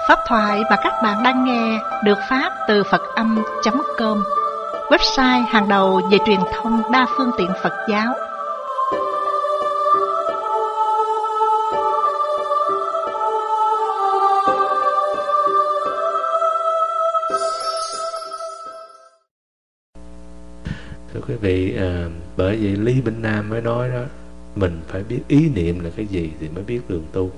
Pháp thoại mà các bạn đang nghe được phát từ Phật-âm.com, website hàng đầu về truyền thông đa phương tiện Phật giáo. Thưa quý vị, bởi vì Lý Bỉnh Nam mới nói đó, mình phải biết ý niệm là cái gì thì mới biết đường tu.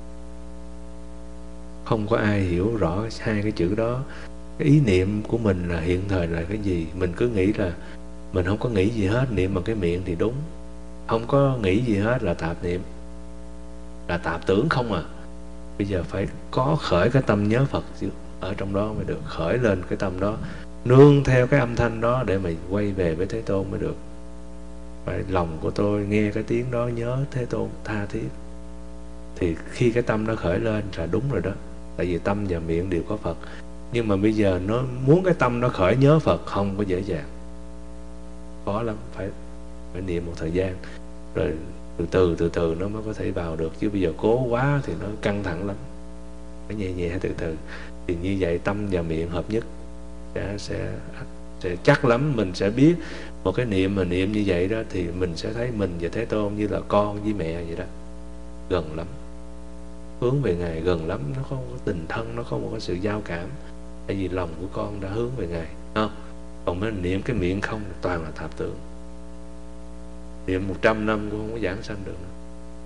Không có ai hiểu rõ hai cái chữ đó. Cái ý niệm của mình là hiện thời là cái gì. Mình cứ nghĩ là mình không có nghĩ gì hết, niệm bằng cái miệng thì đúng. Không có nghĩ gì hết là tạp niệm, là tạp tưởng không à. Bây giờ phải có khởi cái tâm nhớ Phật chứ, ở trong đó mới được. Khởi lên cái tâm đó, nương theo cái âm thanh đó để mà quay về với Thế Tôn mới được. Phải lòng của tôi nghe cái tiếng đó nhớ Thế Tôn tha thiết, thì khi cái tâm nó khởi lên là đúng rồi đó. Tại vì tâm và miệng đều có Phật. Nhưng mà bây giờ nó muốn cái tâm nó khởi nhớ Phật không có dễ dàng, khó lắm. Phải niệm một thời gian, rồi từ từ nó mới có thể vào được. Chứ bây giờ cố quá thì nó căng thẳng lắm. Phải nhẹ nhẹ từ từ. Thì như vậy tâm và miệng hợp nhất sẽ chắc lắm. Mình sẽ biết một cái niệm mà niệm như vậy đó, thì mình sẽ thấy mình và Thế Tôn như là con với mẹ vậy đó. Gần lắm, hướng về Ngài gần lắm. Nó không có tình thân, nó không có sự giao cảm. Tại vì lòng của con đã hướng về Ngài, không? Còn mình niệm cái miệng không, toàn là tạp tưởng. Niệm 100 năm cũng không có giảng sanh được nữa.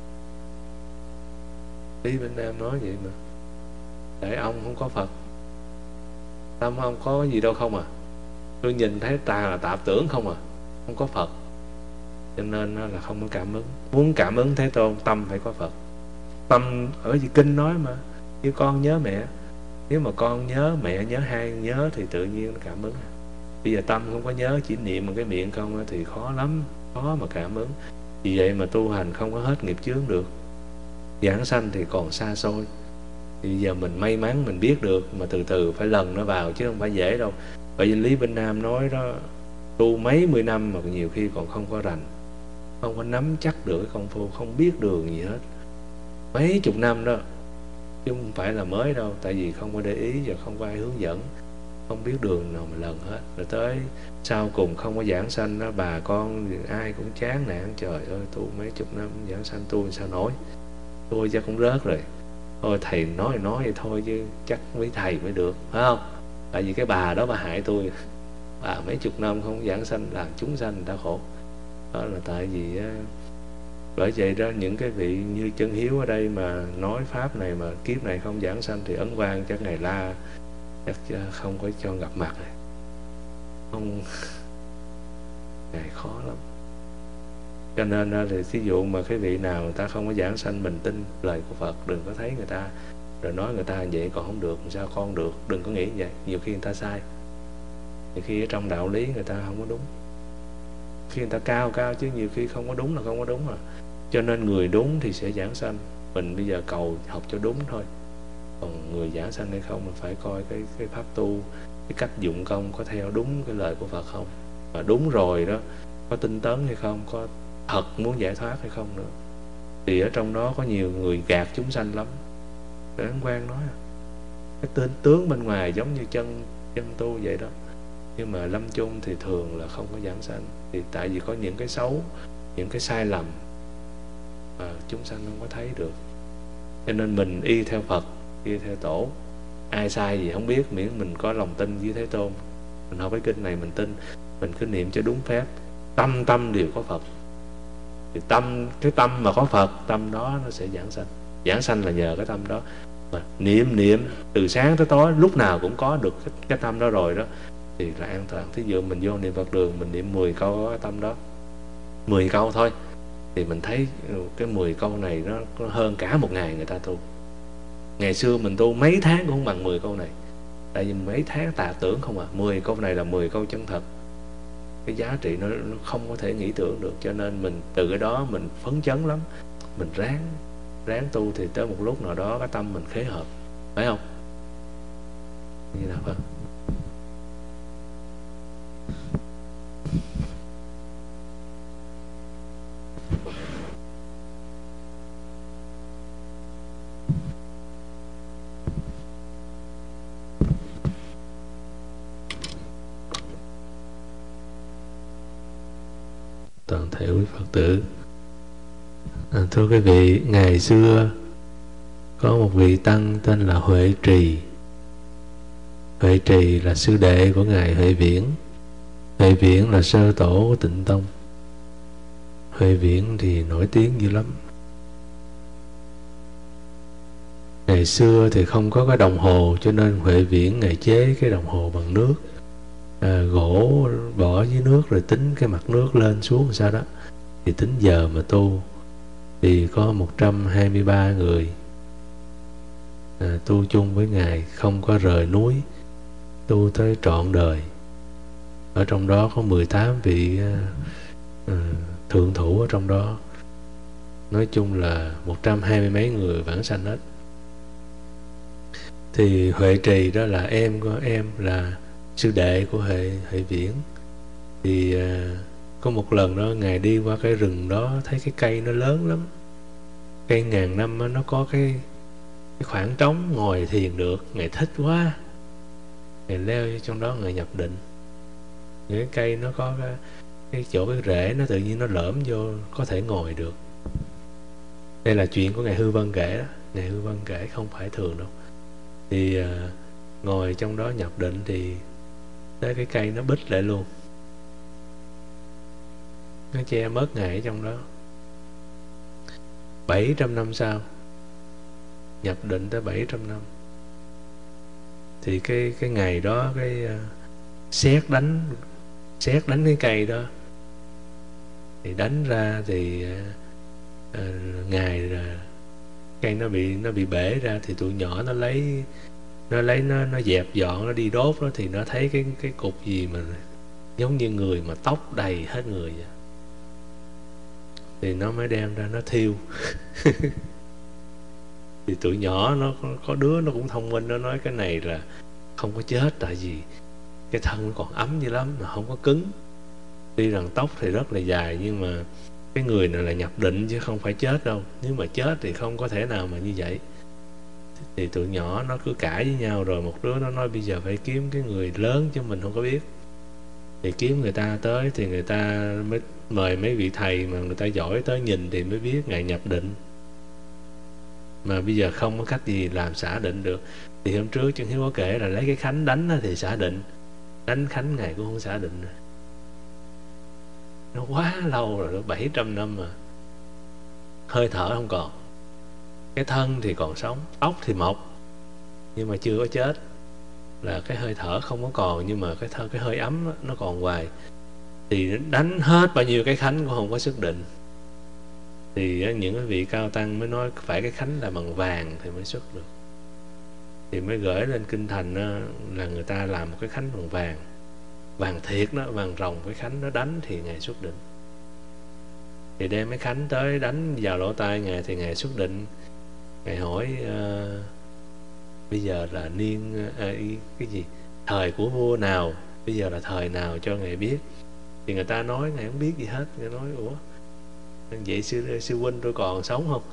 Lý Bỉnh Nam nói vậy mà. Để ông không có Phật, tâm ông có gì đâu không à. Tôi nhìn thấy ta là tạp tưởng không à, không có Phật. Cho nên là không có cảm ứng. Muốn cảm ứng Thế Tôn, tâm phải có Phật. Tâm ở gì kinh nói mà, như con nhớ mẹ. Nếu mà con nhớ mẹ, nhớ hai nhớ thì tự nhiên nó cảm ứng. Bây giờ tâm không có nhớ, chỉ niệm bằng cái miệng không thì khó lắm, khó mà cảm ứng. Vì vậy mà tu hành không có hết nghiệp chướng được. Giảng sanh thì còn xa xôi. Thì bây giờ mình may mắn mình biết được, mà từ từ phải lần nó vào chứ không phải dễ đâu. Bởi vì Lý Bỉnh Nam nói đó, tu mấy mươi năm mà nhiều khi còn không có rành, không có nắm chắc được cái công phu, không biết đường gì hết. Mấy chục năm đó, chứ không phải là mới đâu. Tại vì không có để ý và không có ai hướng dẫn, không biết đường nào mà lần hết. Rồi tới sau cùng không có giảng sanh đó, bà con ai cũng chán nản. Trời ơi, tu mấy chục năm giảng sanh tu sao nổi, tôi chắc cũng rớt rồi. Thôi thầy nói vậy thôi chứ chắc với thầy mới được, phải không? Tại vì cái bà đó bà hại tôi. Bà mấy chục năm không giảng sanh, làm chúng sanh người ta khổ. Đó là tại vì bởi vậy đó, những cái vị như Chân Hiếu ở đây mà nói pháp này mà kiếp này không giảng sanh thì Ấn Quang chắc Ngài la, chắc không có cho gặp mặt này. Không, Ngài khó lắm. Cho nên thì thí dụ mà cái vị nào người ta không có giảng sanh, mình tin lời của Phật, đừng có thấy người ta rồi nói người ta vậy còn không được, sao con được. Đừng có nghĩ vậy, nhiều khi người ta sai. Nhiều khi ở trong đạo lý người ta không có đúng. Khi người ta cao chứ nhiều khi không có đúng là không có đúng à. Cho nên người đúng thì sẽ giảng sanh. Mình bây giờ cầu học cho đúng thôi. Còn người giảng sanh hay không, mình phải coi cái pháp tu, cái cách dụng công có theo đúng cái lời của Phật không. Mà đúng rồi đó, có tinh tấn hay không, có thật muốn giải thoát hay không nữa. Thì ở trong đó có nhiều người gạt chúng sanh lắm. Ấn Quang nói cái tên tướng bên ngoài giống như chân tu vậy đó, nhưng mà lâm chung thì thường là không có giảng sanh. Thì tại vì có những cái xấu, những cái sai lầm mà chúng sanh không có thấy được. Cho nên mình y theo Phật, y theo Tổ. Ai sai gì không biết, miễn mình có lòng tin với Thế Tôn. Mình học cái kinh này mình tin, mình cứ niệm cho đúng phép. Tâm đều có Phật. Thì cái tâm mà có Phật, tâm đó nó sẽ giảng sanh. Giảng sanh là nhờ cái tâm đó. Mà niệm từ sáng tới tối, lúc nào cũng có được cái tâm đó rồi đó, thì là an toàn. Thí dụ mình vô niệm Phật đường, mình niệm 10 câu có cái tâm đó, 10 câu thôi, thì mình thấy cái 10 câu này nó hơn cả một ngày người ta tu. Ngày xưa mình tu mấy tháng cũng không bằng 10 câu này. Tại vì mấy tháng tà tưởng không à. 10 câu này là 10 câu chân thật. Cái giá trị nó không có thể nghĩ tưởng được. Cho nên mình từ cái đó mình phấn chấn lắm. Mình ráng tu thì tới một lúc nào đó cái tâm mình khế hợp, phải không? Như nào vâng? toàn thể quý Phật tử. Thưa quý vị, ngày xưa có một vị tăng tên là Huệ Trì. Huệ Trì là sư đệ của ngài Huệ Viễn. Huệ Viễn là sơ tổ của Tịnh Tông. Huệ Viễn thì nổi tiếng dữ lắm. Ngày xưa thì không có cái đồng hồ, cho nên Huệ Viễn ngày chế cái đồng hồ bằng nước, gỗ bỏ dưới nước rồi tính cái mặt nước lên xuống sao đó, thì tính giờ mà tu. Thì có 123 người tu chung với ngài, không có rời núi, tu tới trọn đời. Ở trong đó có 18 vị thượng thủ ở trong đó. Nói chung là 120 mấy người vãng sanh hết. Thì Huệ Trì đó là em của em, là sư đệ của Huệ Viễn. Thì có một lần đó ngài đi qua cái rừng đó, thấy cái cây nó lớn lắm, cây ngàn năm đó, nó có cái khoảng trống ngồi thiền được. Ngài thích quá, ngài leo vô trong đó, ngài nhập định. Những cái cây nó có cái chỗ cái rễ nó tự nhiên nó lõm vô, có thể ngồi được. Đây là chuyện của ngài Hư Vân kể đó. Ngài Hư Vân kể, không phải thường đâu. Thì ngồi trong đó nhập định thì tới cái cây nó bít lại luôn, nó che mất ngài ở trong đó. 700 năm sau, nhập định tới 700 năm, thì cái ngày đó cái sét đánh cái cây đó, thì đánh ra thì ngài cây nó bị bể ra. Thì tụi nhỏ nó dẹp dọn, nó đi đốt đó, thì nó thấy cái cục gì mà giống như người mà tóc đầy hết người vậy. Thì nó mới đem ra nó thiêu. Thì tụi nhỏ nó có đứa nó cũng thông minh, nó nói cái này là không có chết, tại vì cái thân nó còn ấm dữ lắm mà không có cứng. Tuy rằng tóc thì rất là dài, nhưng mà cái người này là nhập định chứ không phải chết đâu. Nếu mà chết thì không có thể nào mà như vậy. Thì tụi nhỏ nó cứ cãi với nhau, rồi một đứa nó nói bây giờ phải kiếm cái người lớn chứ mình không có biết. Thì kiếm người ta tới, thì người ta mới mời mấy vị thầy mà người ta giỏi tới nhìn thì mới biết ngài nhập định. Mà bây giờ không có cách gì làm xả định được. Thì hôm trước Chân Hiếu có kể là lấy cái khánh đánh thì xả định. Đánh khánh ngài cũng không xả định rồi. Nó quá lâu rồi, 700 năm mà hơi thở không còn. Cái thân thì còn sống, tóc thì mọc, nhưng mà chưa có chết. Là cái hơi thở không có còn, nhưng mà cái hơi ấm đó, nó còn hoài. Thì đánh hết bao nhiêu cái khánh cũng không có sức định. Thì những cái vị cao tăng mới nói phải cái khánh là bằng vàng thì mới xuất được. Thì mới gửi lên kinh thành là người ta làm một cái khánh bằng vàng, vàng thiệt đó, vàng ròng. Cái khánh nó đánh thì ngài xuất định. Thì đem cái khánh tới đánh vào lỗ tai ngài, thì ngài xuất định. Ngài hỏi bây giờ là cái gì, thời của vua nào, bây giờ là thời nào cho ngài biết. Thì người ta nói ngài không biết gì hết. Ngài nói ủa vậy sư huynh tôi còn sống không?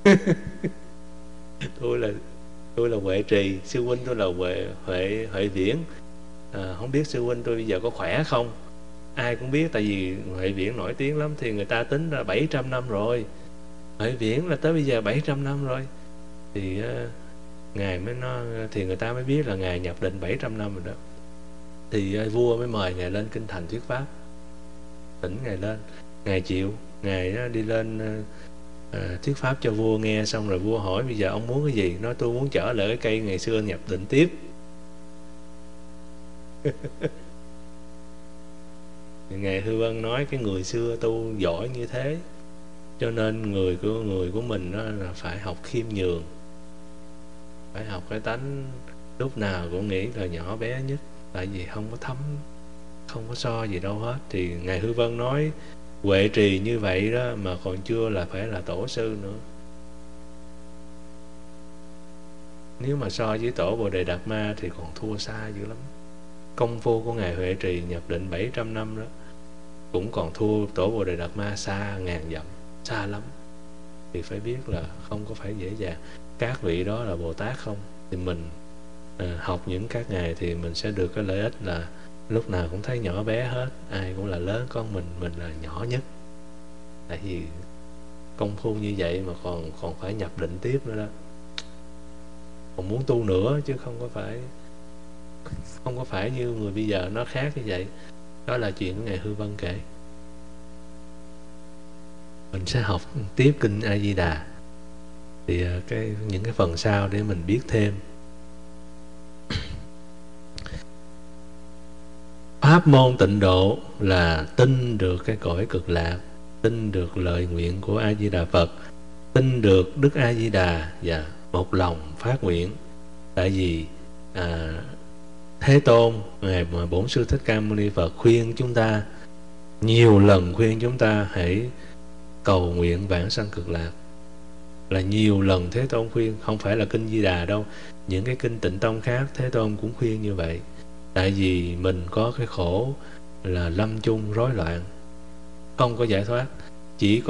tôi là Huệ Trì, sư huynh tôi là Huệ Viễn. Không biết sư huynh tôi bây giờ có khỏe không? Ai cũng biết, tại vì Huệ Viễn nổi tiếng lắm. Thì người ta tính ra 700 năm rồi. Huệ Viễn là tới bây giờ 700 năm rồi. Thì ngài mới nói, thì người ta mới biết là ngài nhập định 700 năm rồi đó. Thì vua mới mời ngài lên kinh thành thuyết pháp, thỉnh ngài lên. Ngài chịu, ngài đi lên thuyết pháp cho vua nghe. Xong rồi vua hỏi bây giờ ông muốn cái gì? Nói tôi muốn trở lại cái cây ngày xưa nhập định tiếp. Ngài Hư Vân nói cái người xưa tu giỏi như thế, cho nên người của mình đó là phải học khiêm nhường, phải học cái tánh lúc nào cũng nghĩ là nhỏ bé nhất, tại vì không có thấm, không có so gì đâu hết. Thì ngài Hư Vân nói Huệ Trì như vậy đó mà còn chưa là phải là tổ sư nữa. Nếu mà so với tổ Bồ Đề Đạt Ma thì còn thua xa dữ lắm. Công phu của ngài Huệ Trì nhập định 700 năm đó cũng còn thua tổ Bồ Đề Đạt Ma xa ngàn dặm, xa lắm. Thì phải biết là không có phải dễ dàng. Các vị đó là Bồ Tát không? Thì mình học những các ngài thì mình sẽ được cái lợi ích là lúc nào cũng thấy nhỏ bé hết. Ai cũng là lớn, con mình là nhỏ nhất. Tại vì công phu như vậy mà còn phải nhập định tiếp nữa đó, còn muốn tu nữa, chứ không có phải như người bây giờ nó khác như vậy. Đó là chuyện của Ngài Hư Vân kể. Mình sẽ học tiếp kinh A Di Đà, thì những cái phần sau để mình biết thêm. Pháp môn tịnh độ là tin được cái cõi cực lạc, tin được lời nguyện của A Di Đà Phật, tin được Đức A Di Đà và một lòng phát nguyện. Tại vì Thế Tôn, Ngài Bổn Sư Thích Ca Mâu Ni Phật khuyên chúng ta, nhiều lần khuyên chúng ta hãy cầu nguyện vãng sanh cực lạc, là nhiều lần Thế Tôn khuyên, không phải là kinh Di Đà đâu. Những cái kinh Tịnh Tông khác Thế Tôn cũng khuyên như vậy. Tại vì mình có cái khổ là lâm chung rối loạn, không có giải thoát, chỉ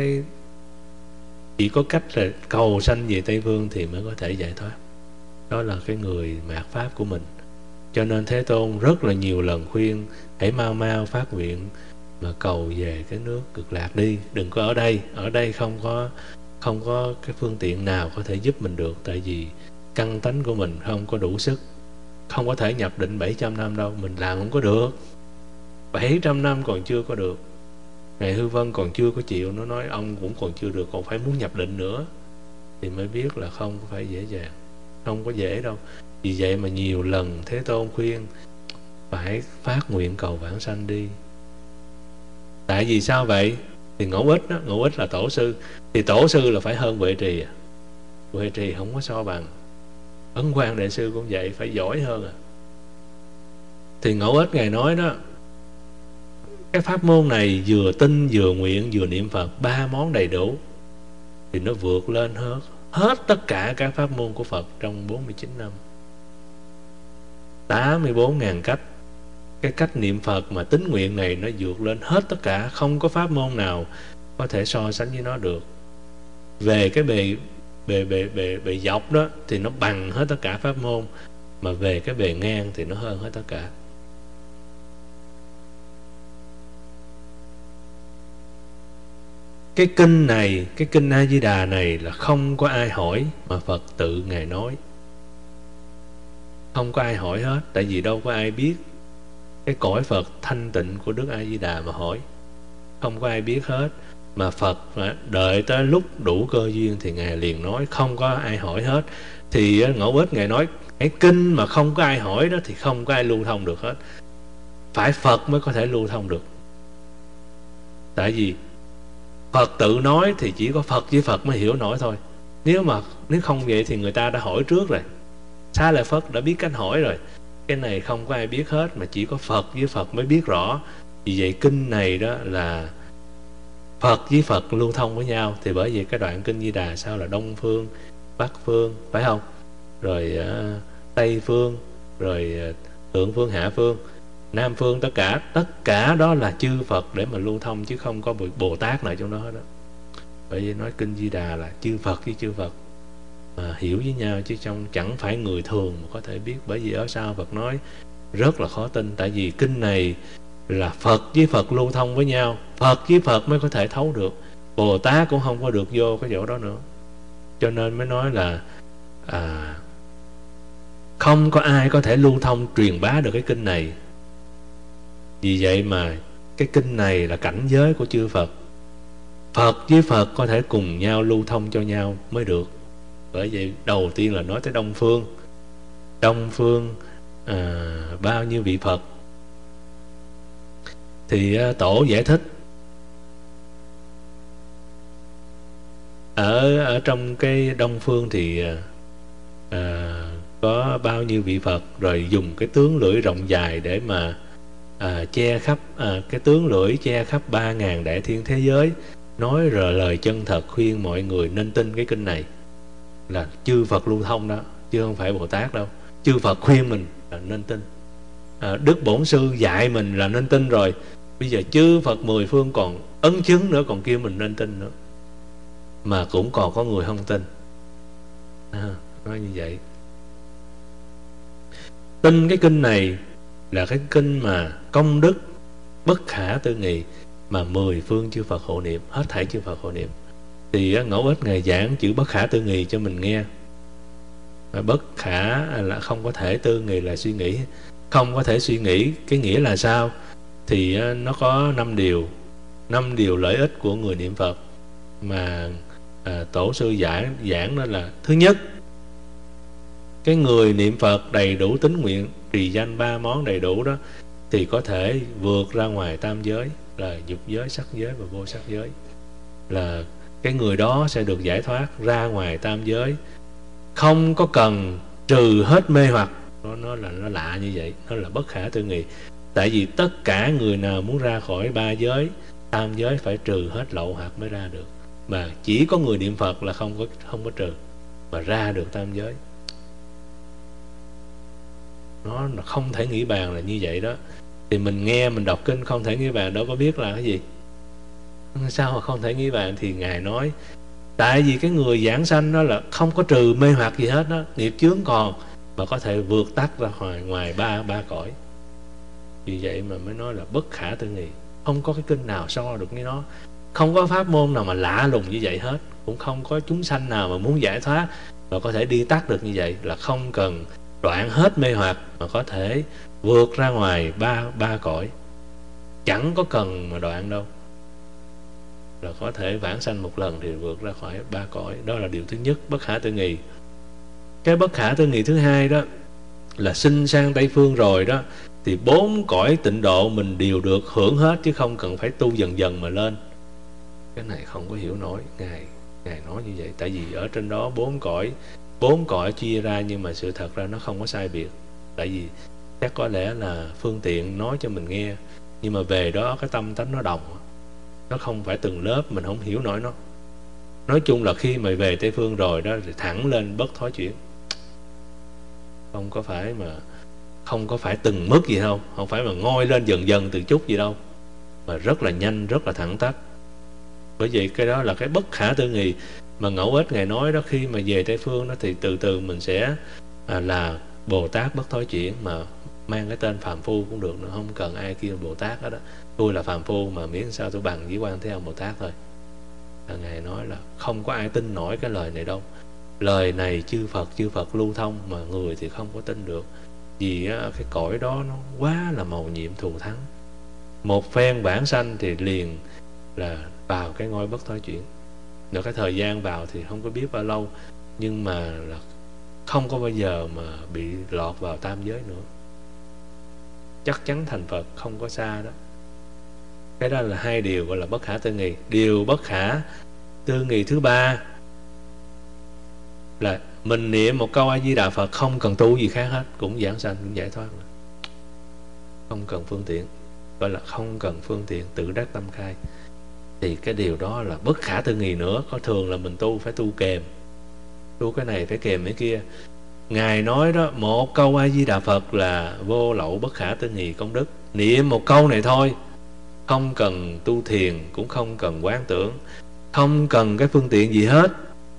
có cách là cầu sanh về Tây Phương thì mới có thể giải thoát. Đó là cái người mạt pháp của mình. Cho nên Thế Tôn rất là nhiều lần khuyên hãy mau mau phát nguyện mà cầu về cái nước cực lạc đi, đừng có ở đây không có cái phương tiện nào có thể giúp mình được. Tại vì căn tánh của mình không có đủ sức, không có thể nhập định 700 năm đâu, mình làm không có được. 700 năm còn chưa có được. Ngài Hư Vân còn chưa có chịu, nó nói ông cũng còn chưa được, còn phải muốn nhập định nữa, thì mới biết là không phải dễ dàng, không có dễ đâu. Vì vậy mà nhiều lần Thế Tôn khuyên phải phát nguyện cầu vãng sanh đi. Tại vì sao vậy? Thì ngẫu ích đó, ngẫu ích là tổ sư, thì tổ sư là phải hơn Huệ Trì à. Huệ Trì không có so bằng. Ấn Quang Đại Sư cũng vậy, phải giỏi hơn à. Thì ngẫu ích Ngài nói đó, cái pháp môn này vừa tin vừa nguyện vừa niệm Phật, 3 món đầy đủ, thì nó vượt lên hết tất cả các pháp môn của Phật trong 49 năm. 84.000 cách. Cái cách niệm Phật mà tín nguyện này nó vượt lên hết tất cả, không có pháp môn nào có thể so sánh với nó được. Về cái bề dọc đó thì nó bằng hết tất cả pháp môn, mà về cái bề ngang thì nó hơn hết tất cả. Cái kinh này, cái kinh A Di Đà này là không có ai hỏi, mà Phật tự Ngài nói. Không có ai hỏi hết, tại vì đâu có ai biết cái cõi Phật thanh tịnh của Đức A Di Đà mà hỏi. Không có ai biết hết, mà Phật đợi tới lúc đủ cơ duyên thì Ngài liền nói, không có ai hỏi hết. Thì Ngẫu Ích Ngài nói, cái kinh mà không có ai hỏi đó thì không có ai lưu thông được hết, phải Phật mới có thể lưu thông được. Tại vì Phật tự nói thì chỉ có Phật với Phật mới hiểu nổi thôi. Nếu không vậy thì người ta đã hỏi trước rồi, Xá Lợi Phất đã biết cách hỏi rồi. Cái này không có ai biết hết, mà chỉ có Phật với Phật mới biết rõ. Vì vậy kinh này đó là Phật với Phật lưu thông với nhau. Thì bởi vậy cái đoạn kinh Di Đà sao là Đông Phương, Bắc Phương, phải không? Rồi Tây Phương, rồi Thượng Phương, Hạ Phương, Nam Phương, tất cả đó là chư Phật để mà lưu thông, chứ không có Bồ Tát nào trong đó hết đó. Bởi vì nói kinh Di Đà là chư Phật với chư Phật mà hiểu với nhau, chứ chẳng phải người thường mà có thể biết. Bởi vì ở sau Phật nói rất là khó tin, tại vì kinh này là Phật với Phật lưu thông với nhau, Phật với Phật mới có thể thấu được, Bồ Tát cũng không có được vô cái chỗ đó nữa. Cho nên mới nói là không có ai có thể lưu thông truyền bá được cái kinh này. Vì vậy mà cái kinh này là cảnh giới của chư Phật, Phật với Phật có thể cùng nhau lưu thông cho nhau mới được. Bởi vậy đầu tiên là nói tới Đông Phương. Đông Phương bao nhiêu vị Phật. Thì Tổ giải thích ở trong cái Đông Phương thì có bao nhiêu vị Phật, rồi dùng cái tướng lưỡi rộng dài để mà che khắp cái tướng lưỡi che khắp 3.000 đại thiên thế giới, nói rồi lời chân thật khuyên mọi người nên tin cái kinh này. Là chư Phật lưu thông đó, chứ không phải Bồ Tát đâu. Chư Phật khuyên mình là nên tin, Đức Bổn Sư dạy mình là nên tin rồi. Bây giờ chư Phật 10 phương còn ấn chứng nữa, còn kêu mình nên tin nữa, mà cũng còn có người không tin. Nói như vậy. Tin cái kinh này là cái kinh mà công đức bất khả tư nghị. mà 10 phương chư Phật hộ niệm, hết thảy chư Phật hộ niệm. Thì Ngẫu Ích Ngài giảng chữ bất khả tư nghì cho mình nghe. Bất khả là không có thể, tư nghì là suy nghĩ, không có thể suy nghĩ. Cái nghĩa là sao? Thì nó có 5 điều lợi ích của người niệm Phật mà tổ sư giảng đó là: thứ nhất, cái người niệm Phật đầy đủ tín nguyện, trì danh 3 món đầy đủ đó, thì có thể vượt ra ngoài tam giới, là dục giới, sắc giới và vô sắc giới. Là cái người đó sẽ được giải thoát ra ngoài tam giới, không có cần trừ hết mê hoặc. Nó lạ như vậy, nó là bất khả tư nghì. Tại vì tất cả người nào muốn ra khỏi 3 giới, tam giới, phải trừ hết lậu hoặc mới ra được. Mà chỉ có người niệm Phật là không có trừ mà ra được tam giới. Nó không thể nghĩ bàn là như vậy đó. Thì mình nghe, mình đọc kinh không thể nghĩ bàn, đâu có biết là cái gì. Sao mà không thể nghĩ bàn? Thì Ngài nói tại vì cái người giảng sanh đó là không có trừ mê hoặc gì hết đó, nghiệp chướng còn, mà có thể vượt tắt ra ngoài ba cõi. Vì vậy mà mới nói là bất khả tư nghì. Không có cái kinh nào so được với nó, không có pháp môn nào mà lạ lùng như vậy hết, cũng không có chúng sanh nào mà muốn giải thoát mà có thể đi tắt được như vậy. Là không cần đoạn hết mê hoặc mà có thể vượt ra ngoài ba cõi, chẳng có cần mà đoạn đâu, là có thể vãng sanh một lần thì vượt ra khỏi 3 cõi. Đó là điều thứ nhất, bất khả tư nghì. Cái bất khả tư nghì thứ hai đó là sinh sang Tây Phương rồi đó, thì 4 cõi tịnh độ mình đều được hưởng hết, chứ không cần phải tu dần dần mà lên. Cái này không có hiểu nổi. Ngài nói như vậy. Tại vì ở trên đó 4 cõi chia ra, nhưng mà sự thật ra nó không có sai biệt. Tại vì chắc có lẽ là phương tiện nói cho mình nghe, nhưng mà về đó cái tâm tánh nó đồng, nó không phải từng lớp, mình không hiểu nổi nó. Nói chung là khi mà về Tây Phương rồi đó thì thẳng lên bất thối chuyển, không có phải từng mức gì đâu, không phải mà ngoi lên dần dần từ chút gì đâu, mà rất là nhanh, rất là thẳng tắp. Bởi vậy cái đó là cái bất khả tư nghì mà Ngẫu Ích Ngài nói đó. Khi mà về Tây Phương đó thì từ từ mình sẽ là Bồ Tát bất thối chuyển, mà mang cái tên phàm phu cũng được nữa, không cần ai kêu Bồ Tát hết đó. Tôi là phàm phu mà miễn sao tôi bằng với Quan Thế Âm Bồ Tát thôi. Ngài nói là không có ai tin nổi cái lời này đâu. Lời này chư Phật lưu thông, mà người thì không có tin được. Vì cái cõi đó nó quá là mầu nhiệm thù thắng. Một phen vãng sanh thì liền là vào cái ngôi bất thối chuyển. Được cái thời gian vào thì không có biết bao lâu, nhưng mà là không có bao giờ mà bị lọt vào tam giới nữa, chắc chắn thành Phật, không có xa đó. Cái đó là 2 điều gọi là bất khả tư nghì. Điều bất khả tư nghì thứ 3 là mình niệm một câu A Di Đà Phật, không cần tu gì khác hết, cũng giảng sanh, cũng giải thoát, không cần phương tiện, gọi là không cần phương tiện, tự đắc tâm khai. Thì cái điều đó là bất khả tư nghì nữa. Có thường là mình tu phải tu kèm, tu cái này phải kèm cái kia. Ngài nói đó, một câu A Di Đà Phật là vô lậu bất khả tư nghì công đức. Niệm một câu này thôi, không cần tu thiền, cũng không cần quán tưởng, không cần cái phương tiện gì hết,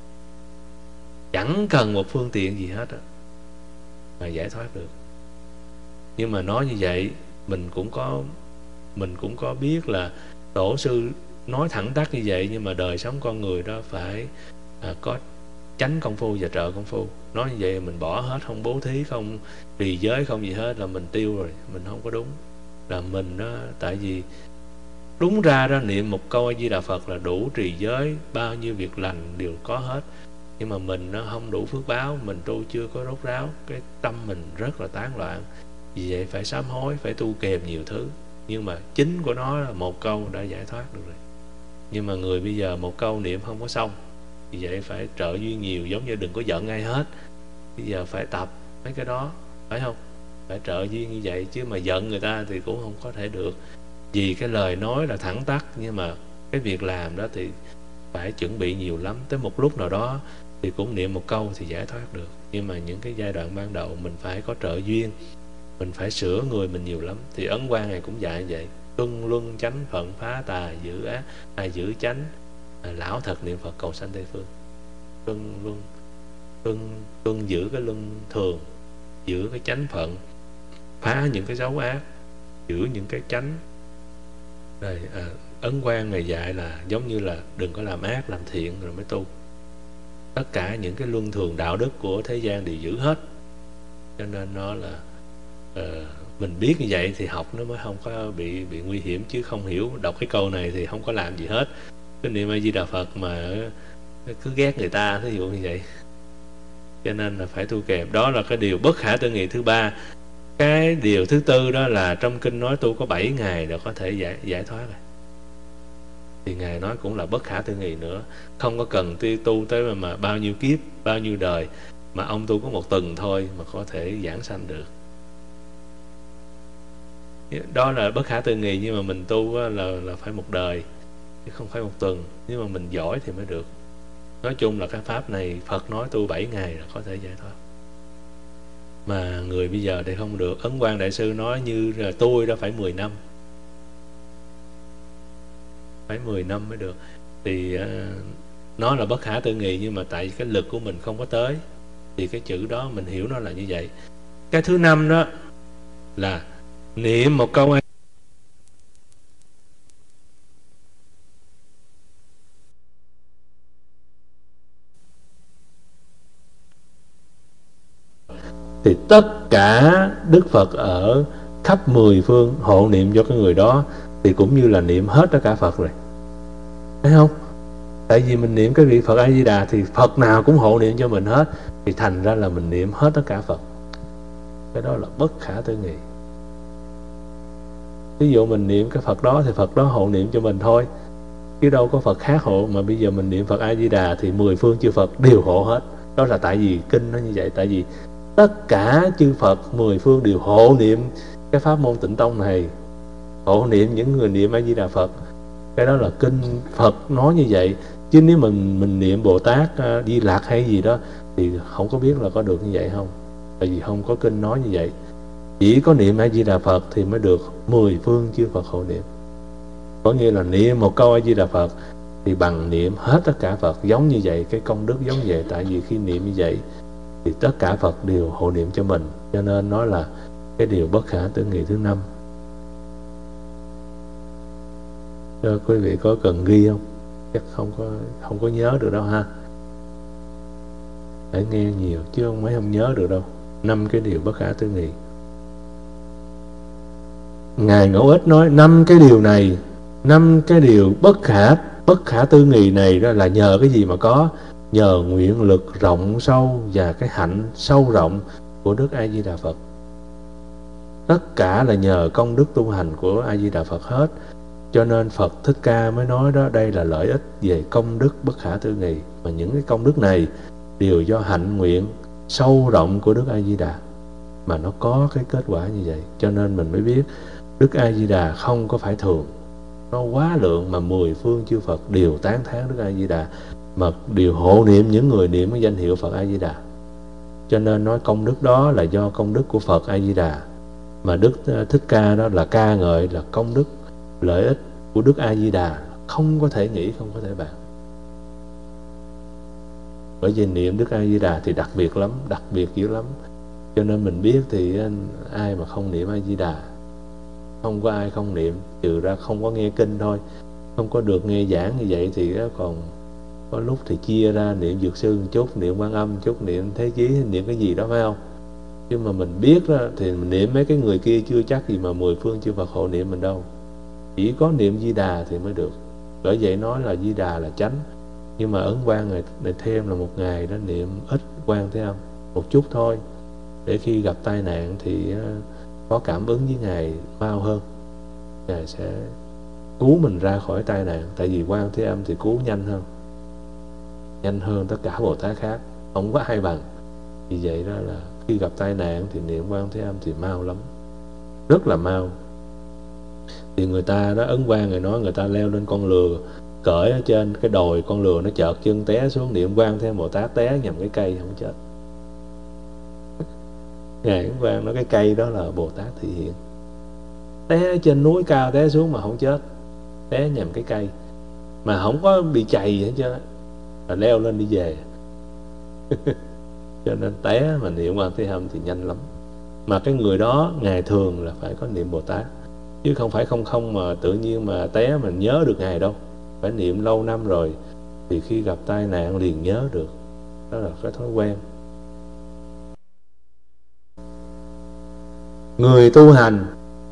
chẳng cần một phương tiện gì hết mà giải thoát được. Nhưng mà nói như vậy, mình cũng có biết là tổ sư nói thẳng tắc như vậy, nhưng mà đời sống con người đó phải có chánh công phu và trợ công phu. Nói như vậy mình bỏ hết, không bố thí, không trì giới, không gì hết là mình tiêu rồi, mình không có đúng. Là mình đó, tại vì đúng ra đó, niệm một câu A Di Đà Phật là đủ trì giới, bao nhiêu việc lành đều có hết. Nhưng mà mình nó không đủ phước báo, mình tu chưa có rốt ráo, cái tâm mình rất là tán loạn. Vì vậy phải sám hối, phải tu kèm nhiều thứ. Nhưng mà chính của nó là một câu đã giải thoát được rồi. Nhưng mà người bây giờ một câu niệm không có xong, vì vậy phải trợ duyên nhiều. Giống như đừng có giận ai hết, bây giờ phải tập mấy cái đó, phải không? Phải trợ duyên như vậy, chứ mà giận người ta thì cũng không có thể được. Vì cái lời nói là thẳng tắc, nhưng mà cái việc làm đó thì phải chuẩn bị nhiều lắm. Tới một lúc nào đó thì cũng niệm một câu thì giải thoát được. Nhưng mà những cái giai đoạn ban đầu mình phải có trợ duyên, mình phải sửa người mình nhiều lắm. Thì Ấn Quang này cũng dạy như vậy: tuân luân chánh phận, phá tà giữ ác, giữ chánh, lão thật niệm Phật cầu sanh Tây Phương. Tuân giữ cái luân thường, giữ cái chánh phận, phá những cái dấu ác, giữ những cái chánh. Rồi Ấn Quang Ngài dạy là giống như là đừng có làm ác, làm thiện rồi mới tu. Tất cả những cái luân thường đạo đức của thế gian đều giữ hết. Cho nên nó là mình biết như vậy thì học nó mới không có bị nguy hiểm, chứ không hiểu đọc cái câu này thì không có làm gì hết. Cái niệm A Di Đà Phật mà cứ ghét người ta, ví dụ như vậy. Cho nên là phải tu kèm. Đó là cái điều bất khả tư nghị thứ ba. Cái điều thứ tư đó là trong kinh nói tu có 7 ngày là có thể giải thoát rồi. Thì Ngài nói cũng là bất khả tư nghị nữa. Không có cần tu tới mà bao nhiêu kiếp, bao nhiêu đời, mà ông tu có một tuần thôi mà có thể giảng sanh được. Đó là bất khả tư nghị. Nhưng mà mình tu là phải một đời, chứ không phải một tuần. Nhưng mà mình giỏi thì mới được. Nói chung là cái pháp này Phật nói tu 7 ngày là có thể giải thoát. Mà người bây giờ thì không được. Ấn Quang Đại Sư nói như là tôi đó phải 10 năm. Phải 10 năm mới được. Thì nó là bất khả tư nghị, nhưng mà tại cái lực của mình không có tới, thì cái chữ đó mình hiểu nó là như vậy. Cái thứ năm đó là niệm một câu thì tất cả Đức Phật ở khắp 10 phương hộ niệm cho cái người đó, thì cũng như là niệm hết tất cả Phật rồi. Thấy không? Tại vì mình niệm cái vị Phật A Di Đà thì Phật nào cũng hộ niệm cho mình hết, thì thành ra là mình niệm hết tất cả Phật. Cái đó là bất khả tư nghị. Ví dụ mình niệm cái Phật đó thì Phật đó hộ niệm cho mình thôi, chứ đâu có Phật khác hộ. Mà bây giờ mình niệm Phật A Di Đà thì 10 phương chư Phật đều hộ hết. Đó là tại vì kinh nó như vậy. Tại vì tất cả chư Phật 10 phương đều hộ niệm cái pháp môn Tịnh Tông này, hộ niệm những người niệm A Di Đà Phật. Cái đó là kinh Phật nói như vậy. Chứ nếu mình niệm Bồ Tát Di Lặc hay gì đó thì không có biết là có được như vậy không. Tại vì không có kinh nói như vậy. Chỉ có niệm A Di Đà Phật thì mới được 10 phương chư Phật hộ niệm. Có nghĩa là niệm một câu A Di Đà Phật thì bằng niệm hết tất cả Phật. Giống như vậy, cái công đức giống vậy. Tại vì khi niệm như vậy thì tất cả Phật đều hộ niệm cho mình. Cho nên nói là cái điều bất khả tư nghị thứ 5. Cho quý vị có cần ghi không? Chắc không có nhớ được đâu ha. Phải nghe nhiều chứ không nhớ được đâu. 5 cái điều bất khả tư nghị. Ngài Ngẫu Ích nói 5 cái điều này, 5 cái điều bất khả tư nghị này đó là nhờ cái gì mà có? Nhờ nguyện lực rộng sâu và cái hạnh sâu rộng của Đức A Di Đà Phật. Tất cả là nhờ công đức tu hành của A Di Đà Phật hết. Cho nên Phật Thích Ca mới nói đó, đây là lợi ích về công đức bất khả tư nghị. Mà những cái công đức này đều do hạnh nguyện sâu rộng của Đức A Di Đà mà nó có cái kết quả như vậy. Cho nên mình mới biết Đức A Di Đà không có phải thường, nó quá lượng, mà 10 phương chư Phật đều tán thán Đức A Di Đà, mà đều hộ niệm những người niệm cái danh hiệu Phật A Di Đà. Cho nên nói công đức đó là do công đức của Phật A Di Đà. Mà Đức Thích Ca đó là ca ngợi là công đức lợi ích của Đức A Di Đà, không có thể nghĩ, không có thể bàn. Bởi vì niệm Đức A Di Đà thì đặc biệt lắm, đặc biệt dữ lắm. Cho nên mình biết thì ai mà không niệm A Di Đà, không có ai không niệm, trừ ra không có nghe kinh thôi, không có được nghe giảng như vậy. Thì còn có lúc thì chia ra niệm Dược Sư một chút, niệm Quan Âm chút, niệm Thế Chí, niệm cái gì đó, phải không? Nhưng mà mình biết đó, thì mình niệm mấy cái người kia chưa chắc gì mà 10 phương chư Phật hộ niệm mình đâu. Chỉ có niệm Di Đà thì mới được. Bởi vậy nói là Di Đà là chánh. Nhưng mà Ấn Quang này thêm là một ngày đó niệm ít Quan Thế Âm, một chút thôi, để khi gặp tai nạn thì có cảm ứng với Ngài mau hơn. Ngài sẽ cứu mình ra khỏi tai nạn. Tại vì Quan Thế Âm thì cứu nhanh hơn tất cả Bồ Tát khác, không có ai bằng. Vì vậy đó là khi gặp tai nạn thì niệm Quan Thế Âm thì mau lắm, rất là mau. Thì người ta đó, Ấn Quang người nói người ta leo lên con lừa, cởi ở trên cái đồi con lừa, nó chợt chân té xuống, niệm Quan Thế Âm Bồ Tát té nhầm cái cây không chết. Ngài Ấn Quang nói cái cây đó là Bồ Tát thị hiện, té ở trên núi cao té xuống mà không chết, té nhầm cái cây mà không có bị chày hết trơn, là leo lên đi về. Cho nên té mà niệm Quan Thế Âm thì nhanh lắm. Mà cái người đó ngày thường là phải có niệm Bồ Tát, chứ không phải không mà tự nhiên mà té mình nhớ được Ngài đâu. Phải niệm lâu năm rồi thì khi gặp tai nạn liền nhớ được. Đó là cái thói quen. Người tu hành,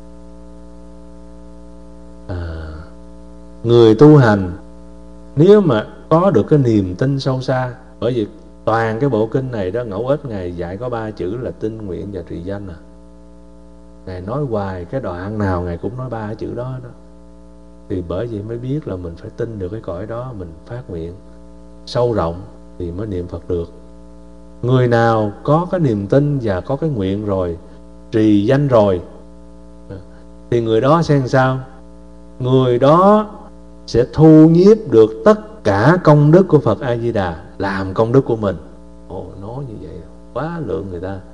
người tu hành nếu mà có được cái niềm tin sâu xa, bởi vì toàn cái bộ kinh này đó, Ngẫu Ích Ngài dạy có 3 chữ là tin, nguyện và trì danh à. Ngài nói hoài, cái đoạn nào Ngài cũng nói 3 chữ đó đó. Thì bởi vậy mới biết là mình phải tin được cái cõi đó, mình phát nguyện sâu rộng thì mới niệm Phật được. Người nào có cái niềm tin và có cái nguyện rồi, trì danh rồi, thì người đó sẽ làm sao? Người đó sẽ thu nhiếp được tất cả công đức của Phật A Di Đà làm công đức của mình. Ồ, nói như vậy quá lượng người ta.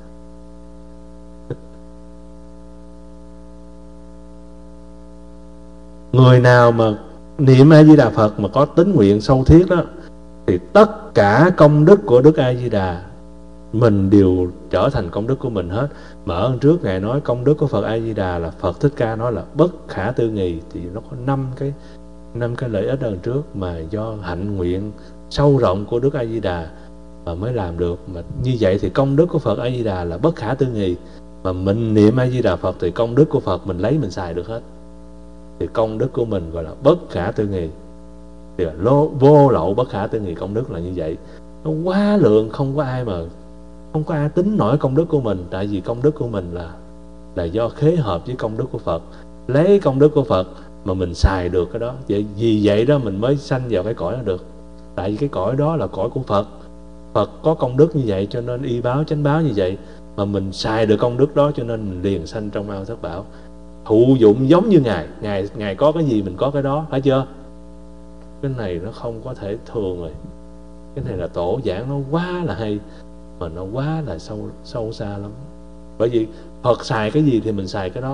Người nào mà niệm A Di Đà Phật mà có tín nguyện sâu thiết đó, thì tất cả công đức của Đức A Di Đà mình đều trở thành công đức của mình hết. Mà ở trước Ngài nói công đức của Phật A Di Đà là Phật Thích Ca nói là bất khả tư nghì, thì nó có 5 cái lợi ích ở trước mà do hạnh nguyện sâu rộng của Đức A Di Đà mà mới làm được. Mà như vậy thì công đức của Phật A Di Đà là bất khả tư nghì, mà mình niệm A Di Đà Phật thì công đức của Phật mình lấy mình xài được hết. Thì công đức của mình gọi là bất khả tư nghì, thì là vô lậu bất khả tư nghì. Công đức là như vậy, nó quá lượng, không có ai tính nổi công đức của mình. Tại vì công đức của mình là do khế hợp với công đức của Phật, lấy công đức của Phật mà mình xài được cái đó. Vì vậy đó mình mới sanh vào cái cõi đó được. Tại vì cái cõi đó là cõi của Phật. Phật có công đức như vậy cho nên y báo chánh báo như vậy, mà mình xài được công đức đó cho nên mình liền sanh trong ao thất bảo, thụ dụng giống như Ngài có cái gì mình có cái đó, phải chưa? Cái này nó không có thể thường rồi. Cái này là tổ giảng nó quá là hay, mà nó quá là sâu xa lắm. Bởi vì Phật xài cái gì thì mình xài cái đó.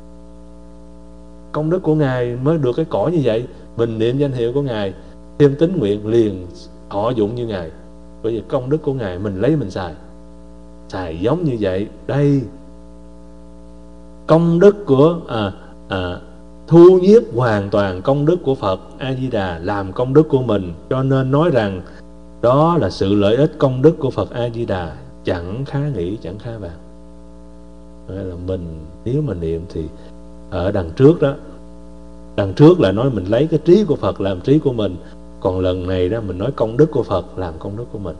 Công đức của Ngài mới được cái cõi như vậy. Mình niệm danh hiệu của Ngài, thêm tín nguyện liền thọ dụng như Ngài. Bởi vì công đức của Ngài mình lấy mình xài giống như vậy. Đây công đức của thu nhiếp hoàn toàn công đức của Phật A Di Đà làm công đức của mình, cho nên nói rằng đó là sự lợi ích công đức của Phật A Di Đà chẳng khá nghĩ chẳng khá bàn. Vậy là mình nếu mà niệm thì ở đằng trước là nói mình lấy cái trí của Phật làm trí của mình, còn lần này đó mình nói công đức của Phật làm công đức của mình.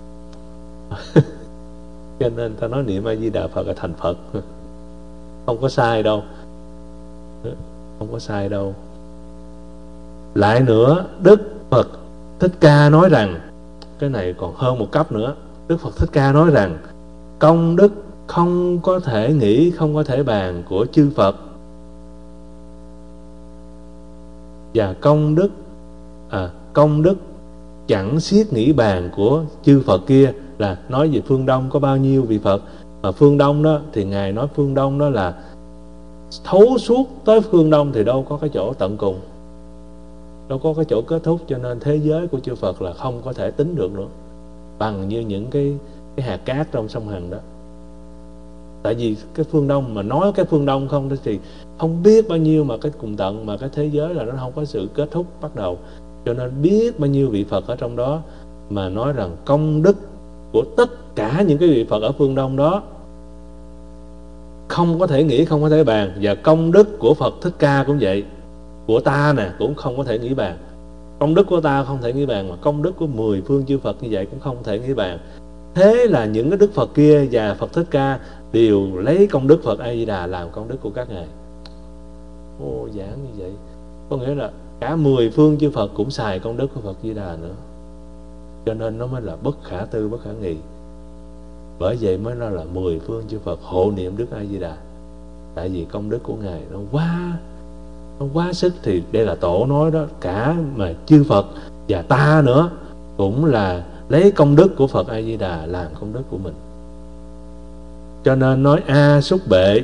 Cho nên ta nói niệm A Di Đà Phật là thành Phật. Không có sai đâu. Không có sai đâu. Lại nữa, Đức Phật Thích Ca nói rằng, cái này còn hơn một cấp nữa. Đức Phật Thích Ca nói rằng công đức không có thể nghĩ, không có thể bàn của chư Phật, và công đức chẳng xiết nghĩ bàn của chư Phật kia. Là nói về phương Đông có bao nhiêu vị Phật, mà phương Đông đó thì Ngài nói phương Đông đó là thấu suốt tới phương Đông thì đâu có cái chỗ tận cùng, đâu có cái chỗ kết thúc. Cho nên thế giới của chư Phật là không có thể tính được nữa, bằng như những cái hạt cát trong sông Hằng đó. Tại vì cái phương Đông mà nói cái phương Đông không thì không biết bao nhiêu mà cái cùng tận, mà cái thế giới là nó không có sự kết thúc bắt đầu. Cho nên biết bao nhiêu vị Phật ở trong đó, mà nói rằng công đức của tất cả những cái vị Phật ở phương Đông đó không có thể nghĩ, không có thể bàn. Và công đức của Phật Thích Ca cũng vậy, của ta nè cũng không có thể nghĩ bàn. Công đức của ta không thể nghĩ bàn, mà công đức của 10 phương chư Phật như vậy cũng không thể nghĩ bàn. Thế là những cái đức Phật kia và Phật Thích Ca đều lấy công đức Phật A Di Đà làm công đức của các ngài. Giảng như vậy có nghĩa là cả 10 phương chư Phật cũng xài công đức của Phật Di Đà nữa. Cho nên nó mới là bất khả tư, bất khả nghị. Bởi vậy mới nói là 10 phương chư Phật hộ niệm Đức A Di Đà. Tại vì công đức của ngài nó quá sức. Thì đây là tổ nói đó, cả mà chư Phật và ta nữa cũng là lấy công đức của Phật A Di Đà làm công đức của mình. Cho nên nói A Xúc Bệ.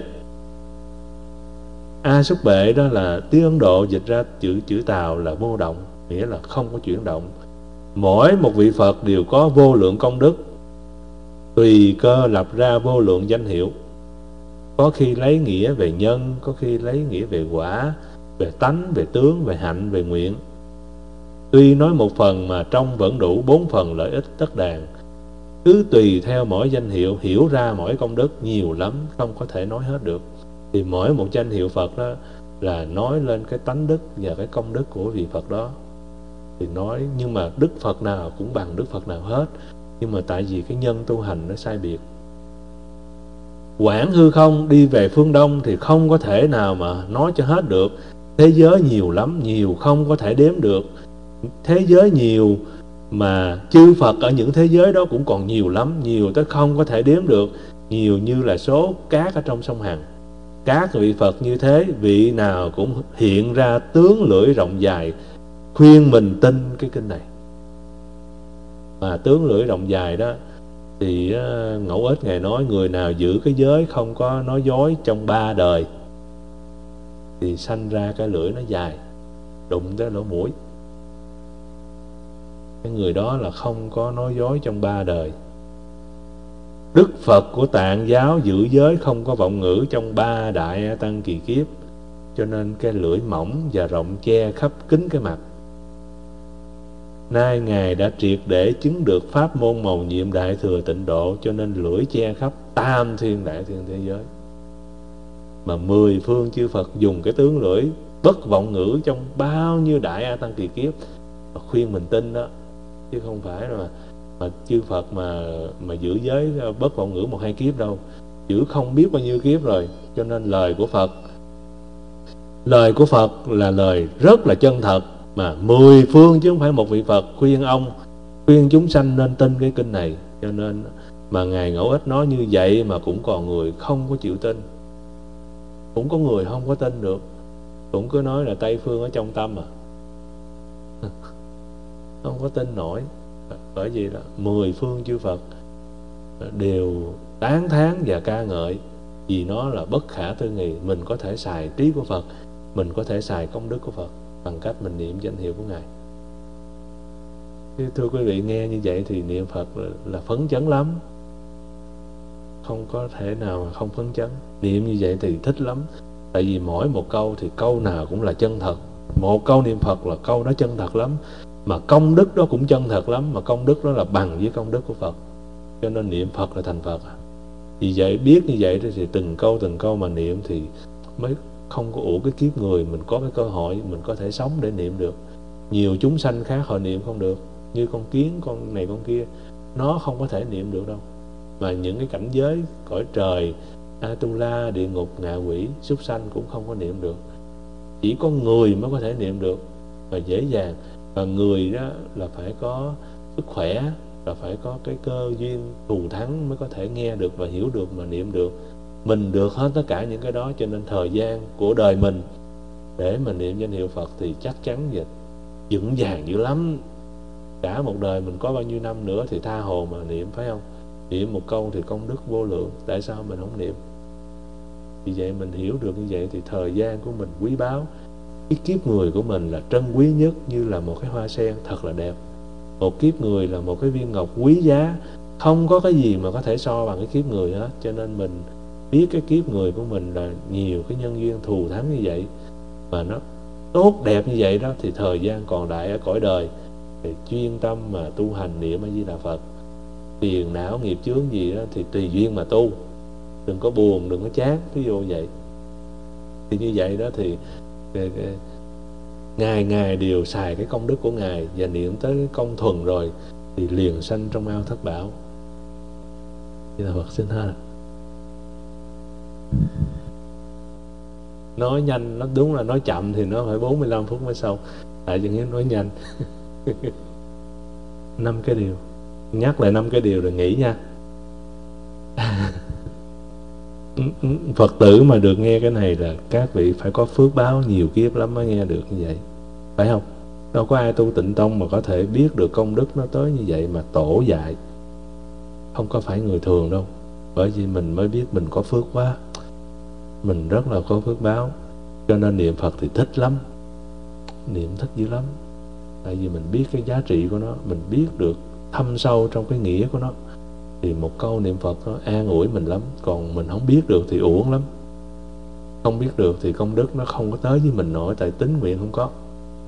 A Xúc Bệ đó là tiếng Ấn Độ dịch ra chữ Tàu là vô động, nghĩa là không có chuyển động. Mỗi một vị Phật đều có vô lượng công đức, tùy cơ lập ra vô lượng danh hiệu. Có khi lấy nghĩa về nhân, có khi lấy nghĩa về quả, về tánh, về tướng, về hạnh, về nguyện. Tuy nói một phần mà trong vẫn đủ 4 phần lợi ích tất đàn. Cứ tùy theo mỗi danh hiệu hiểu ra mỗi công đức, nhiều lắm, không có thể nói hết được. Thì mỗi một danh hiệu Phật đó là nói lên cái tánh đức và cái công đức của vị Phật đó. Thì nói, nhưng mà Đức Phật nào cũng bằng Đức Phật nào hết. Nhưng mà tại vì cái nhân tu hành nó sai biệt. Quảng hư không đi về phương Đông thì không có thể nào mà nói cho hết được. Thế giới nhiều lắm, nhiều không có thể đếm được. Thế giới nhiều mà chư Phật ở những thế giới đó cũng còn nhiều lắm, nhiều tới không có thể đếm được. Nhiều như là số cát ở trong sông Hằng. Các vị Phật như thế, vị nào cũng hiện ra tướng lưỡi rộng dài, khuyên mình tin cái kinh này. Mà tướng lưỡi rộng dài đó thì Ngẫu Ích Ngài nói, người nào giữ cái giới không có nói dối trong 3 đời thì sanh ra cái lưỡi nó dài, đụng tới lỗ mũi. Cái người đó là không có nói dối trong 3 đời. Đức Phật của Tạng giáo giữ giới không có vọng ngữ trong 3 đại tăng kỳ kiếp, cho nên cái lưỡi mỏng và rộng che khắp kín cái mặt. Nay Ngài đã triệt để chứng được pháp môn mầu nhiệm đại thừa tịnh độ, cho nên lưỡi che khắp tam thiên đại thiên thế giới. Mà 10 phương chư Phật dùng cái tướng lưỡi bất vọng ngữ trong bao nhiêu đại A Tăng kỳ kiếp mà khuyên mình tin đó, chứ không phải mà chư Phật mà giữ giới bất vọng ngữ 1-2 kiếp đâu, giữ không biết bao nhiêu kiếp rồi. Cho nên lời của Phật là lời rất là chân thật, mà 10 phương chứ không phải một vị Phật khuyên chúng sanh nên tin cái kinh này. Cho nên mà Ngài Ngẫu Ích nói như vậy mà cũng còn người không có chịu tin, cũng có người không có tin được, cũng cứ nói là Tây phương ở trong tâm không có tin nổi. Bởi vì là 10 phương chư Phật đều tán thán và ca ngợi, vì nó là bất khả tư nghị. Mình có thể xài trí của Phật, mình có thể xài công đức của Phật bằng cách mình niệm danh hiệu của Ngài. Thưa quý vị, nghe như vậy thì niệm Phật là phấn chấn lắm, không có thể nào mà không phấn chấn. Niệm như vậy thì thích lắm, tại vì mỗi một câu thì câu nào cũng là chân thật. Một câu niệm Phật là câu đó chân thật lắm, mà công đức đó cũng chân thật lắm, mà công đức đó là bằng với công đức của Phật. Cho nên niệm Phật là thành Phật. Vì vậy biết như vậy thì từng câu mà niệm thì mới không có uổng cái kiếp người. Mình có cái cơ hội mình có thể sống để niệm được. Nhiều chúng sanh khác họ niệm không được, như con kiến, con này con kia, nó không có thể niệm được đâu. Mà những cái cảnh giới cõi trời, Atula, địa ngục, ngạ quỷ, súc sanh cũng không có niệm được. Chỉ có người mới có thể niệm được và dễ dàng. Và người đó là phải có sức khỏe, là phải có cái cơ duyên thù thắng mới có thể nghe được và hiểu được mà niệm được. Mình được hết tất cả những cái đó, cho nên thời gian của đời mình để mà niệm danh hiệu Phật thì chắc chắn và vững vàng dữ lắm. Cả một đời mình có bao nhiêu năm nữa thì tha hồ mà niệm, phải không? Niệm một câu thì công đức vô lượng, tại sao mình không niệm? Vì vậy mình hiểu được như vậy thì thời gian của mình quý báu. Cái kiếp người của mình là trân quý nhất, như là một cái hoa sen thật là đẹp. Một kiếp người là một cái viên ngọc quý giá, không có cái gì mà có thể so bằng cái kiếp người hết. Cho nên mình biết cái kiếp người của mình là nhiều cái nhân duyên thù thắng như vậy, mà nó tốt đẹp như vậy đó, thì thời gian còn lại ở cõi đời thì chuyên tâm mà tu hành niệm A Di Đà Phật. Phiền não nghiệp chướng gì đó thì tùy duyên mà tu, đừng có buồn, đừng có chán, ví dụ vậy. Thì như vậy đó thì ngày đều xài cái công đức của Ngài và niệm tới cái công thuần rồi thì liền sanh trong ao thất bảo. Di Đà Phật xin ha. Nói nhanh, nó đúng là nói chậm thì nó phải 45 phút mới xong, tại vì nói nhanh. 5 cái điều, nhắc lại 5 cái điều rồi nghỉ nha. Phật tử mà được nghe cái này là các vị phải có phước báo nhiều kiếp lắm mới nghe được như vậy, phải không? Đâu có ai tu tịnh tông mà có thể biết được công đức nó tới như vậy mà tổ dạy. Không có phải người thường đâu. Bởi vì mình mới biết mình có phước quá, mình rất là có phước báo. Cho nên niệm Phật thì thích lắm, niệm thích dữ lắm. Tại vì mình biết cái giá trị của nó, mình biết được thâm sâu trong cái nghĩa của nó, thì một câu niệm Phật nó an ủi mình lắm. Còn mình không biết được thì uổng lắm. không biết được thì công đức nó không có tới với mình nổi, tại tính nguyện không có.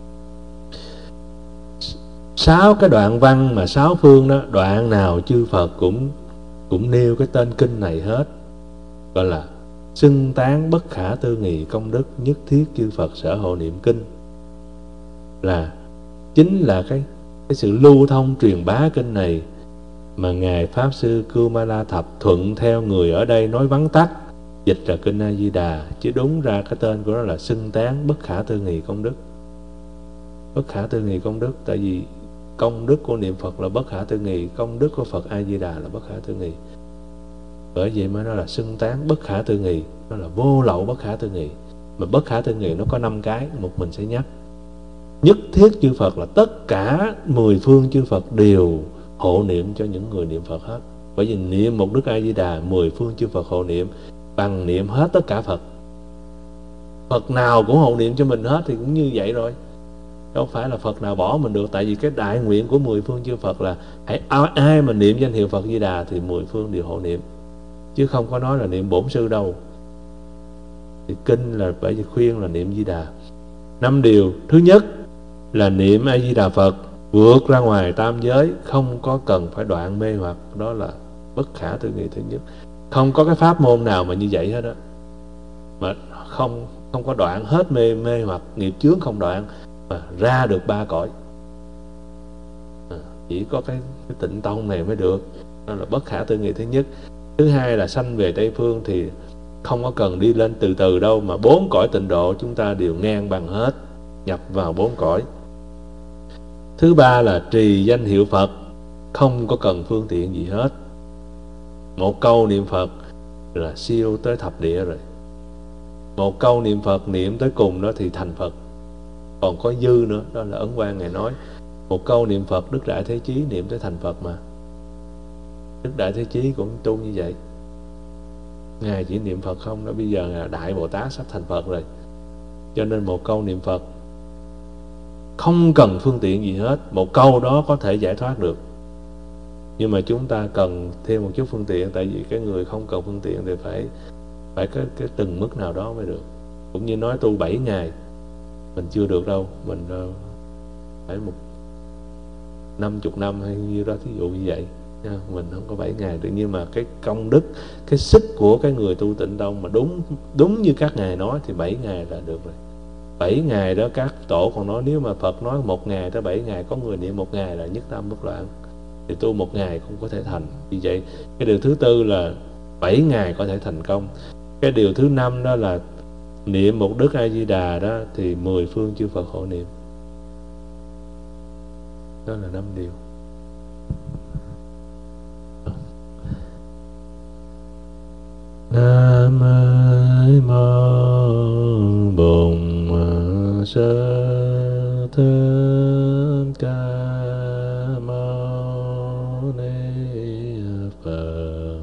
6 cái đoạn văn mà 6 phương đó, đoạn nào chư Phật cũng nêu cái tên kinh này hết, gọi là xưng tán bất khả tư nghị công đức nhất thiết chư Phật sở hộ niệm kinh, là chính là cái sự lưu thông truyền bá kinh này mà ngài Pháp sư Kumara Thập thuận theo người ở đây nói vắn tắt, dịch là kinh A Di Đà, chứ đúng ra cái tên của nó là xưng tán bất khả tư nghị công đức. Bất khả tư nghị công đức, tại vì công đức của niệm Phật là bất khả tư nghị, công đức của Phật A Di Đà là bất khả tư nghị. Bởi vậy mới nó là xưng tán bất khả tư nghị, nó là vô lậu bất khả tư nghị. Mà bất khả tư nghị nó có 5 cái, một mình sẽ nhắc. Nhất thiết chư Phật là tất cả 10 phương chư Phật đều hộ niệm cho những người niệm Phật hết. Bởi vì niệm một Đức A Di Đà, 10 phương chư Phật hộ niệm bằng niệm hết tất cả Phật. Phật nào cũng hộ niệm cho mình hết thì cũng như vậy rồi. Đâu phải là Phật nào bỏ mình được. Tại vì cái đại nguyện của 10 phương chư Phật là ai mà niệm danh hiệu Phật Di Đà thì 10 phương đều hộ niệm, chứ không có nói là niệm bổn sư đâu. Thì kinh là bởi vì khuyên là niệm Di Đà. 5 điều. Thứ nhất là niệm A Di Đà Phật vượt ra ngoài tam giới, không có cần phải đoạn mê hoặc, đó là bất khả tư nghị thứ nhất. Không có cái pháp môn nào mà như vậy hết đó, mà không có đoạn hết mê hoặc, nghiệp chướng không đoạn mà ra được 3 cõi. Chỉ có cái Tịnh Tông này mới được, đó là bất khả tư nghị thứ nhất. Thứ hai là sanh về Tây Phương thì không có cần đi lên từ từ đâu, mà 4 cõi tịnh độ chúng ta đều ngang bằng hết, nhập vào 4 cõi. Thứ ba là trì danh hiệu Phật, không có cần phương tiện gì hết. Một câu niệm Phật là siêu tới thập địa rồi. Một câu niệm Phật niệm tới cùng đó thì thành Phật. Còn có dư nữa, đó là Ấn Quang Ngài nói, một câu niệm Phật Đức Đại Thế Chí niệm tới thành Phật mà. Đức Đại Thế Chí cũng tu như vậy. Ngài chỉ niệm Phật không đó, bây giờ là Đại Bồ Tát sắp thành Phật rồi. Cho nên một câu niệm Phật không cần phương tiện gì hết, một câu đó có thể giải thoát được. Nhưng mà chúng ta cần thêm một chút phương tiện, tại vì cái người không cần phương tiện thì phải cái từng mức nào đó mới được. Cũng như nói tu 7 ngày mình chưa được đâu, mình phải 50 năm hay như đó, thí dụ như vậy. Mình không có 7 ngày được. Nhưng mà cái công đức, cái sức của cái người tu Tịnh Tông mà đúng như các ngài nói thì 7 ngày là được rồi. 7 ngày đó các tổ còn nói, nếu mà Phật nói 1 ngày tới 7 ngày, có người niệm 1 ngày là nhất tâm bất loạn, thì tu 1 ngày cũng có thể thành. Vì vậy cái điều thứ tư là 7 ngày có thể thành công. Cái điều thứ 5 đó là niệm một Đức A Di Đà đó thì 10 phương chư Phật hộ niệm. Đó là 5 điều. Nam mô Bổn Sư Thích Ca Mâu Ni Phật.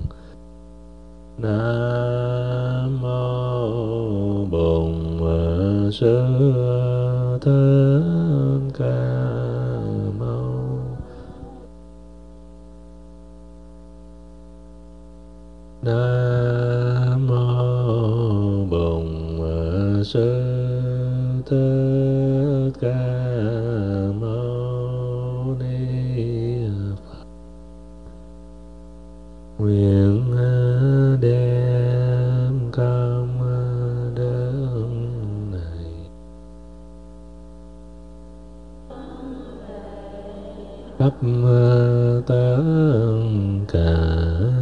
Nam mô Bổn Sư Thích Ca Mâu. Nam mô Bổn Sư Thích Ca Mâu Ni Phật. Nguyện đem công đức này khắp tất cả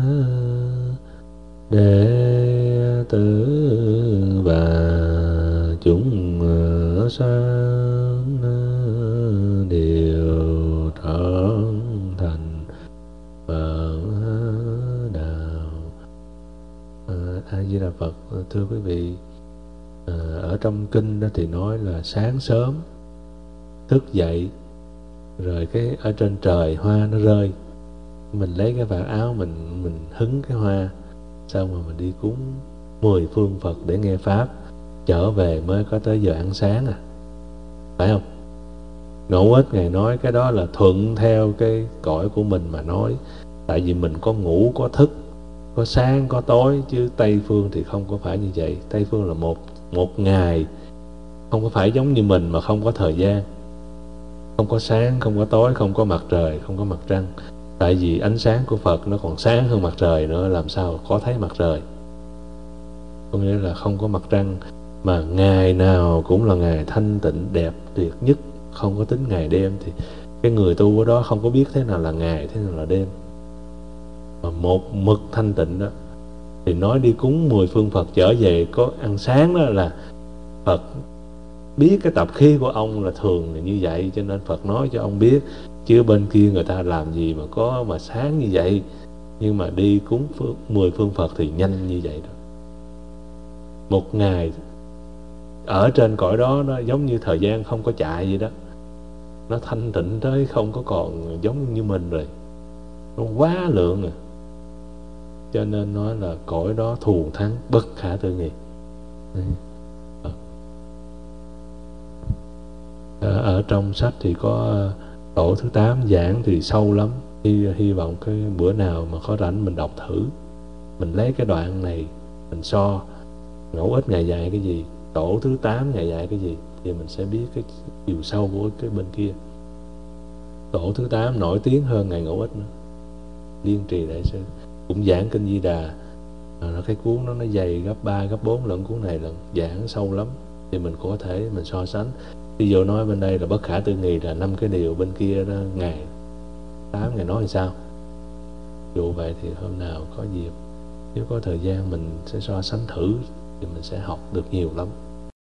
đệ tử và chúng sanh đều trở thành Phật đạo. A Di Đà Phật. Thưa quý vị, ở trong kinh đó thì nói là sáng sớm thức dậy, rồi cái ở trên trời hoa nó rơi, mình lấy cái vạt áo mình hứng cái hoa, xong rồi mình đi cúng 10 phương Phật để nghe pháp, trở về mới có tới giờ ăn sáng phải không? Ngẫu Ích Ngài nói cái đó là thuận theo cái cõi của mình mà nói. Tại vì mình có ngủ có thức, có sáng có tối, chứ Tây phương thì không có phải như vậy. Tây phương là một ngày, không có phải giống như mình mà không có thời gian, không có sáng, không có tối, không có mặt trời, không có mặt trăng. Tại vì ánh sáng của Phật nó còn sáng hơn mặt trời nữa, làm sao có thấy mặt trời. Có nghĩa là không có mặt trăng, mà ngày nào cũng là ngày thanh tịnh đẹp tuyệt nhất, không có tính ngày đêm. Thì cái người tu ở đó không có biết thế nào là ngày, thế nào là đêm. Mà một mực thanh tịnh đó, thì nói đi cúng 10 phương Phật trở về có ăn sáng đó là Phật biết cái tập khí của ông là thường là như vậy, cho nên Phật nói cho ông biết. Chứ bên kia người ta làm gì mà có mà sáng như vậy. Nhưng mà đi cúng 10 phương Phật thì nhanh như vậy đó. Một ngày ở trên cõi đó nó giống như thời gian không có chạy vậy đó. Nó thanh tịnh tới không có còn giống như mình rồi. Nó quá lượng rồi. Cho nên nói là cõi đó thù thắng bất khả tư nghị. Ở trong sách thì có tổ thứ 8 giảng thì sâu lắm. Hy vọng cái bữa nào mà có rảnh mình đọc thử. Mình lấy cái đoạn này mình so Ngẫu Ích Ngài dạy cái gì, tổ thứ 8 Ngài dạy cái gì, thì mình sẽ biết cái chiều sâu của cái bên kia. Tổ thứ 8 nổi tiếng hơn Ngài Ngẫu Ích nữa, Liên Trì Đại Sư, cũng giảng Kinh Di Đà. Cái cuốn đó nó dày gấp 3, gấp 4 lần cuốn này lần, giảng sâu lắm. Thì mình có thể mình so sánh. Ví dụ nói bên đây là bất khả tư nghị là 5 cái điều, bên kia đó Ngài 8 Ngài nói làm sao. Dù vậy thì hôm nào có dịp, nếu có thời gian mình sẽ so sánh thử, thì mình sẽ học được nhiều lắm.